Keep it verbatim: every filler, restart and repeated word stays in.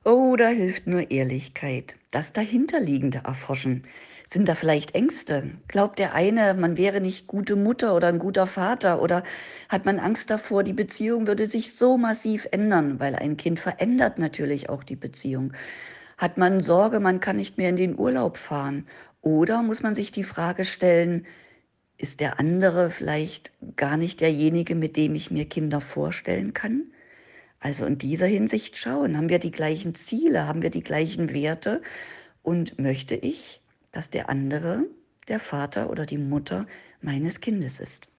Oh, da hilft nur Ehrlichkeit. Das Dahinterliegende erforschen. Sind da vielleicht Ängste? Glaubt der eine, man wäre nicht gute Mutter oder ein guter Vater? Oder hat man Angst davor, die Beziehung würde sich so massiv ändern? Weil ein Kind verändert natürlich auch die Beziehung. Hat man Sorge, man kann nicht mehr in den Urlaub fahren? Oder muss man sich die Frage stellen, ist der andere vielleicht gar nicht derjenige, mit dem ich mir Kinder vorstellen kann? Also in dieser Hinsicht schauen, haben wir die gleichen Ziele, haben wir die gleichen Werte und möchte ich, dass der andere der Vater oder die Mutter meines Kindes ist?